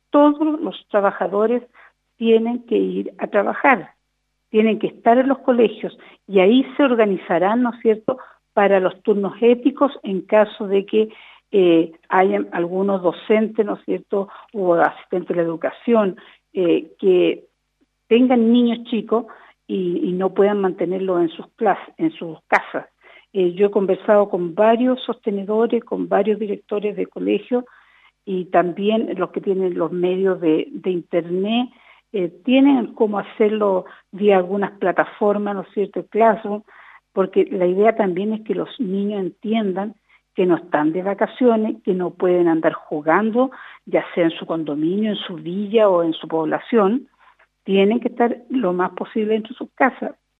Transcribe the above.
todos los trabajadores tienen que ir a trabajar, tienen que estar en los colegios y ahí se organizarán, ¿no es cierto?, para los turnos éticos en caso de que hayan algunos docentes, ¿no es cierto?, o asistentes de la educación que tengan niños chicos y no puedan mantenerlos en sus clases, en sus casas. Yo he conversado con varios sostenedores, con varios directores de colegios y también los que tienen los medios de internet, tienen cómo hacerlo vía algunas plataformas, ¿no es cierto?, Classroom, porque la idea también es que los niños entiendan que no están de vacaciones, que no pueden andar jugando, ya sea en su condominio, en su villa o en su población, tienen que estar lo más posible dentro de sus casas.